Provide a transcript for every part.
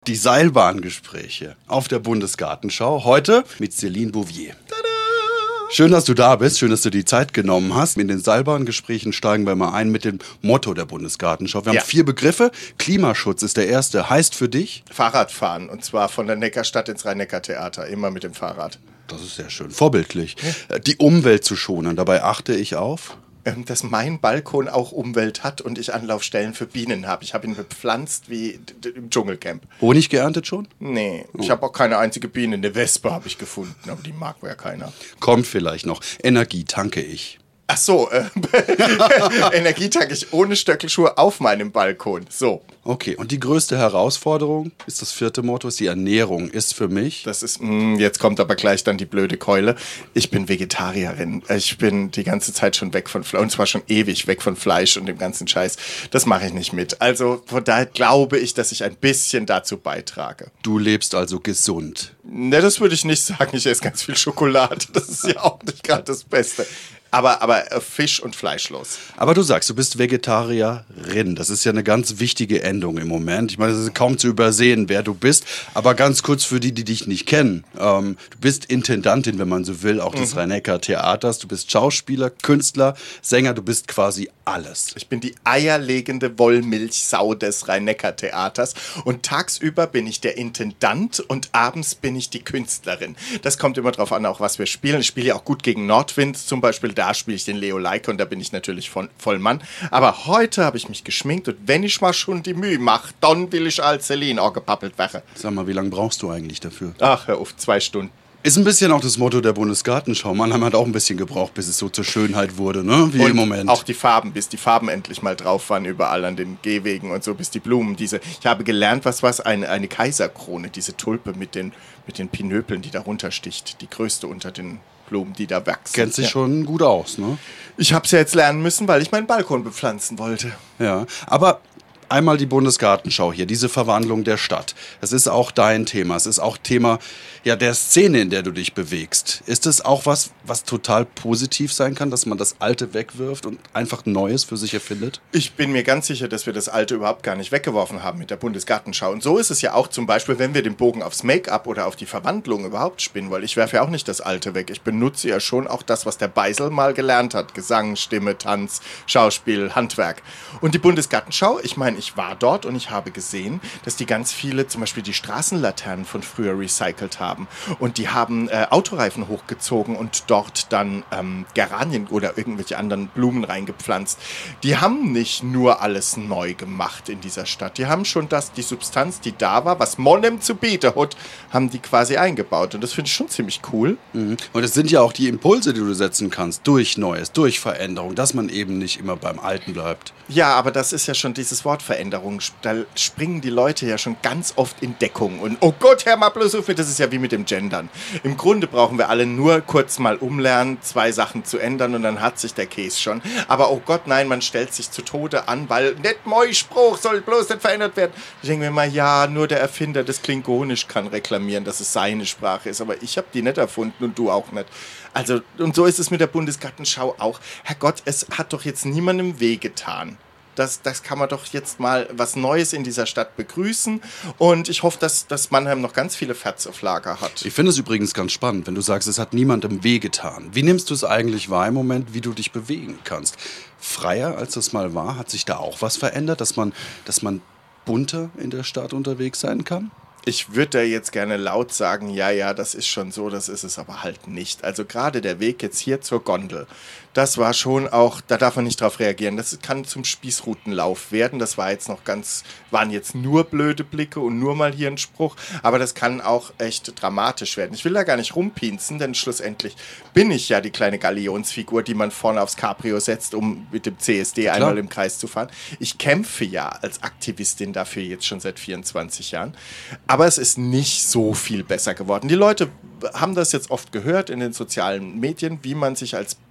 Die Seilbahngespräche auf der Bundesgartenschau. Heute mit Céline Bouvier. Tada! Schön, dass du da bist. Schön, dass du die Zeit genommen hast. In den Seilbahngesprächen steigen wir mal ein mit dem Motto der Bundesgartenschau. Wir haben 4 Begriffe. Klimaschutz ist der erste. Heißt für dich? Fahrradfahren. Und zwar von der Neckarstadt ins Rhein-Neckar-Theater. Immer mit dem Fahrrad. Das ist sehr schön. Vorbildlich. Ja. Die Umwelt zu schonen. Dabei achte ich auf... dass mein Balkon auch Umwelt hat und ich Anlaufstellen für Bienen habe. Ich habe ihn bepflanzt wie im Dschungelcamp. Honig geerntet schon? Nee, ich habe auch keine einzige Biene. Eine Wespe habe ich gefunden, aber die mag ja keiner. Kommt vielleicht noch. Energie tanke ich. Ach so, Energie tanke ich ohne Stöckelschuhe auf meinem Balkon. So. Okay, und die größte Herausforderung ist das 4. Motto, ist die Ernährung. Ist für mich... Das ist, jetzt kommt aber gleich dann die blöde Keule. Ich bin Vegetarierin. Ich bin die ganze Zeit schon weg von Fleisch. Und zwar schon ewig weg von Fleisch und dem ganzen Scheiß. Das mache ich nicht mit. Also von daher glaube ich, dass ich ein bisschen dazu beitrage. Du lebst also gesund. Ne, das würde ich nicht sagen. Ich esse ganz viel Schokolade. Das ist ja auch nicht gerade das Beste. Aber Fisch- und fleischlos. Aber du sagst, du bist Vegetarierin. Das ist ja eine ganz wichtige Endung im Moment. Ich meine, es ist kaum zu übersehen, wer du bist. Aber ganz kurz für die, die dich nicht kennen. Du bist Intendantin, wenn man so will, auch des Rhein-Neckar-Theaters. Du bist Schauspieler, Künstler, Sänger. Du bist quasi alles. Ich bin die eierlegende Wollmilchsau des Rhein-Neckar-Theaters. Und tagsüber bin ich der Intendant und abends bin ich die Künstlerin. Das kommt immer drauf an, auch was wir spielen. Ich spiele ja auch gut gegen Nordwind zum Beispiel. Da spiele ich den Leo Leike und da bin ich natürlich voll Mann. Aber heute habe ich mich geschminkt und wenn ich mal schon die Mühe mache, dann will ich als Celine auch gepappelt werden. Sag mal, wie lange brauchst du eigentlich dafür? Ach, hör auf, 2 Stunden. Ist ein bisschen auch das Motto der Bundesgartenschau. Mannheim hat auch ein bisschen gebraucht, bis es so zur Schönheit wurde, ne? Wie und im Moment. Auch die Farben, bis die Farben endlich mal drauf waren, überall an den Gehwegen und so, bis die Blumen, ich habe gelernt, eine Kaiserkrone, diese Tulpe mit den Pinöpeln, die da runtersticht, die größte unter den Blumen, die da wachsen. Kennt sich schon gut aus, ne? Ich habe es ja jetzt lernen müssen, weil ich meinen Balkon bepflanzen wollte. Ja, aber einmal die Bundesgartenschau hier, diese Verwandlung der Stadt. Es ist auch dein Thema. Es ist auch Thema der Szene, in der du dich bewegst. Ist es auch was total positiv sein kann, dass man das Alte wegwirft und einfach Neues für sich erfindet? Ich bin mir ganz sicher, dass wir das Alte überhaupt gar nicht weggeworfen haben mit der Bundesgartenschau. Und so ist es ja auch zum Beispiel, wenn wir den Bogen aufs Make-up oder auf die Verwandlung überhaupt spinnen, weil ich werfe ja auch nicht das Alte weg. Ich benutze ja schon auch das, was der Beisel mal gelernt hat. Gesang, Stimme, Tanz, Schauspiel, Handwerk. Und die Bundesgartenschau, ich meine, ich war dort und ich habe gesehen, dass die ganz viele, zum Beispiel die Straßenlaternen von früher recycelt haben. Und die haben Autoreifen hochgezogen und dort dann Geranien oder irgendwelche anderen Blumen reingepflanzt. Die haben nicht nur alles neu gemacht in dieser Stadt. Die haben schon die Substanz, die da war, was Monem zu bieten hat, haben die quasi eingebaut. Und das finde ich schon ziemlich cool. Mhm. Und es sind ja auch die Impulse, die du setzen kannst, durch Neues, durch Veränderung, dass man eben nicht immer beim Alten bleibt. Ja, aber das ist ja schon dieses Wort Veränderung. Da springen die Leute ja schon ganz oft in Deckung. Und oh Gott, Herr mal bloß auf, das ist ja wie mit dem Gendern. Im Grunde brauchen wir alle nur kurz mal umlernen, 2 Sachen zu ändern und dann hat sich der Käse schon. Aber oh Gott, nein, man stellt sich zu Tode an, weil nicht mein Spruch soll bloß nicht verändert werden. Ich denke mir mal, ja, nur der Erfinder des Klingonisch kann reklamieren, dass es seine Sprache ist. Aber ich habe die nicht erfunden und du auch nicht. Also, und so ist es mit der Bundesgartenschau auch. Herrgott, es hat doch jetzt niemandem wehgetan. Das kann man doch jetzt mal was Neues in dieser Stadt begrüßen. Und ich hoffe, dass Mannheim noch ganz viele Fats auf Lager hat. Ich finde es übrigens ganz spannend, wenn du sagst, es hat niemandem wehgetan. Wie nimmst du es eigentlich wahr im Moment, wie du dich bewegen kannst? Freier, als das mal war? Hat sich da auch was verändert, dass man bunter in der Stadt unterwegs sein kann? Ich würde da jetzt gerne laut sagen, ja, das ist schon so, das ist es aber halt nicht. Also gerade der Weg jetzt hier zur Gondel, das war schon auch, da darf man nicht drauf reagieren. Das kann zum Spießrutenlauf werden. Das waren jetzt nur blöde Blicke und nur mal hier ein Spruch. Aber das kann auch echt dramatisch werden. Ich will da gar nicht rumpinzen, denn schlussendlich bin ich ja die kleine Galionsfigur, die man vorne aufs Cabrio setzt, um mit dem CSD einmal im Kreis zu fahren. Ich kämpfe ja als Aktivistin dafür jetzt schon seit 24 Jahren. Aber es ist nicht so viel besser geworden. Die Leute haben das jetzt oft gehört in den sozialen Medien, wie man sich als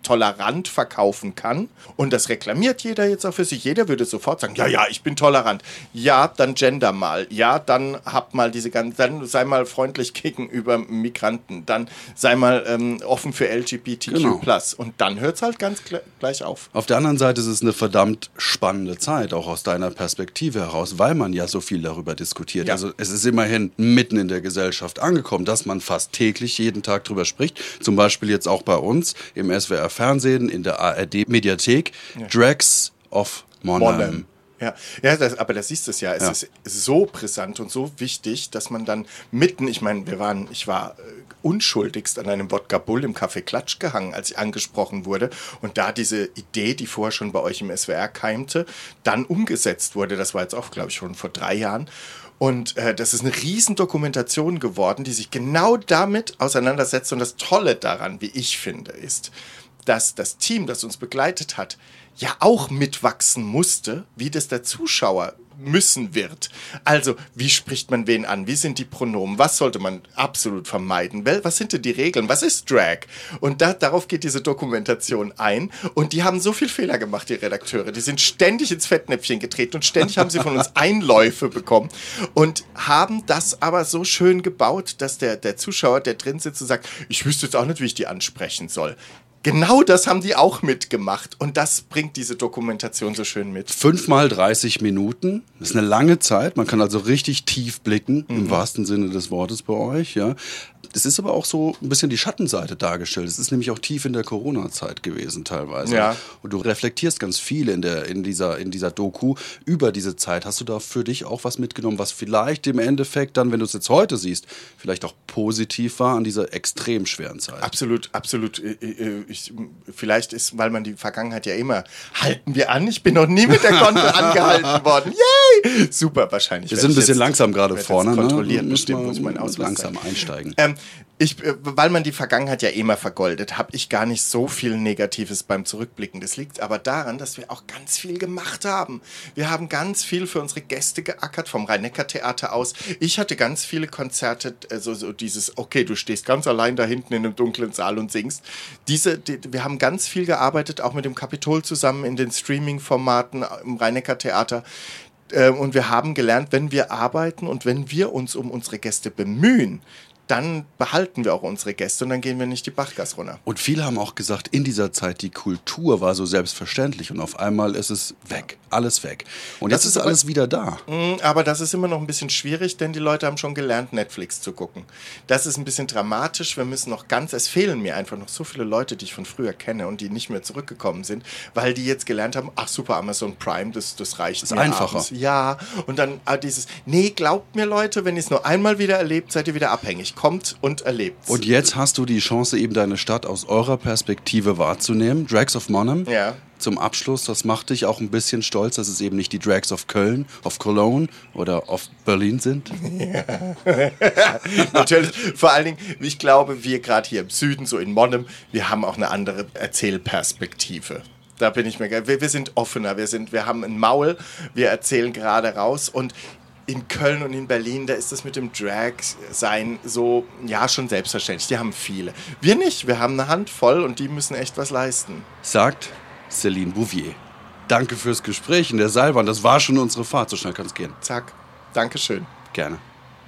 tolerant verkaufen kann. Und das reklamiert jeder jetzt auch für sich. Jeder würde sofort sagen, ja, ich bin tolerant. Ja, dann gender mal. Ja, dann hab mal dann sei mal freundlich gegenüber Migranten. Dann sei mal offen für LGBTQ+. Genau. Und dann hört es halt ganz gleich auf. Auf der anderen Seite ist es eine verdammt spannende Zeit, auch aus deiner Perspektive heraus, weil man ja so viel darüber diskutiert. Ja. Also es ist immerhin mitten in der Gesellschaft angekommen, dass man fast täglich jeden Tag drüber spricht. Zum Beispiel jetzt auch bei uns im SWR Fernsehen, in der ARD-Mediathek, Drags of Monheim. Ja, aber das siehst du es ja. Es ist so brisant und so wichtig, dass man dann mitten, ich war unschuldigst an einem Wodka Bull im Café Klatsch gehangen, als ich angesprochen wurde. Und da diese Idee, die vorher schon bei euch im SWR keimte, dann umgesetzt wurde. Das war jetzt auch, glaube ich, schon vor 3 Jahren. Und das ist eine Riesendokumentation geworden, die sich genau damit auseinandersetzt. Und das Tolle daran, wie ich finde, ist, dass das Team, das uns begleitet hat, ja auch mitwachsen musste, wie das der Zuschauer müssen wird. Also, wie spricht man wen an? Wie sind die Pronomen? Was sollte man absolut vermeiden? Was sind denn die Regeln? Was ist Drag? Und darauf geht diese Dokumentation ein. Und die haben so viel Fehler gemacht, die Redakteure. Die sind ständig ins Fettnäpfchen getreten und ständig haben sie von uns Einläufe bekommen und haben das aber so schön gebaut, dass der Zuschauer, der drin sitzt und sagt, ich wüsste jetzt auch nicht, wie ich die ansprechen soll. Genau das haben die auch mitgemacht und das bringt diese Dokumentation so schön mit. 5 mal 30 Minuten, das ist eine lange Zeit, man kann also richtig tief blicken, im wahrsten Sinne des Wortes bei euch. Ja. Es ist aber auch so ein bisschen die Schattenseite dargestellt. Es ist nämlich auch tief in der Corona-Zeit gewesen teilweise. Ja. Und du reflektierst ganz viel in dieser Doku über diese Zeit. Hast du da für dich auch was mitgenommen, was vielleicht im Endeffekt dann, wenn du es jetzt heute siehst, vielleicht auch positiv war an dieser extrem schweren Zeit? Absolut. Vielleicht ist, weil man die Vergangenheit ja immer, halten wir an, ich bin noch nie mit der Konto angehalten worden. Yay! Super, wahrscheinlich. Wir sind ein bisschen langsam gerade vorne. Kontrolliert, ne? bestimmt, muss man langsam einsteigen. Weil man die Vergangenheit ja immer vergoldet, habe ich gar nicht so viel Negatives beim Zurückblicken. Das liegt aber daran, dass wir auch ganz viel gemacht haben. Wir haben ganz viel für unsere Gäste geackert, vom Rhein-Neckar-Theater aus. Ich hatte ganz viele Konzerte, so dieses, okay, du stehst ganz allein da hinten in einem dunklen Saal und singst. Wir haben ganz viel gearbeitet, auch mit dem Kapitol zusammen in den Streaming-Formaten im Rhein-Neckar-Theater. Und wir haben gelernt, wenn wir arbeiten und wenn wir uns um unsere Gäste bemühen, dann behalten wir auch unsere Gäste und dann gehen wir nicht die Bachgasse runter. Und viele haben auch gesagt, in dieser Zeit, die Kultur war so selbstverständlich und auf einmal ist es weg, alles weg. Und jetzt ist alles wieder da. Aber das ist immer noch ein bisschen schwierig, denn die Leute haben schon gelernt, Netflix zu gucken. Das ist ein bisschen dramatisch, es fehlen mir einfach noch so viele Leute, die ich von früher kenne und die nicht mehr zurückgekommen sind, weil die jetzt gelernt haben, ach super, Amazon Prime, das reicht. Das ist einfacher. Abends. Ja, und dann glaubt mir Leute, wenn ihr es nur einmal wieder erlebt, seid ihr wieder abhängig. Kommt und erlebt. Und jetzt hast du die Chance, eben deine Stadt aus eurer Perspektive wahrzunehmen. Drags of Monheim. Ja. Zum Abschluss, das macht dich auch ein bisschen stolz, dass es eben nicht die Drags of Köln, of Cologne oder of Berlin sind? Ja. Natürlich. Vor allen Dingen, ich glaube, wir gerade hier im Süden, so in Monheim, wir haben auch eine andere Erzählperspektive. Da bin ich mir, wir sind offener, wir haben ein Maul, wir erzählen gerade raus und in Köln und in Berlin, da ist das mit dem Drag-Sein so, ja, schon selbstverständlich. Die haben viele. Wir nicht, wir haben eine Handvoll und die müssen echt was leisten. Sagt Céline Bouvier. Danke fürs Gespräch in der Seilbahn. Das war schon unsere Fahrt. So schnell kann es gehen. Zack. Dankeschön. Gerne.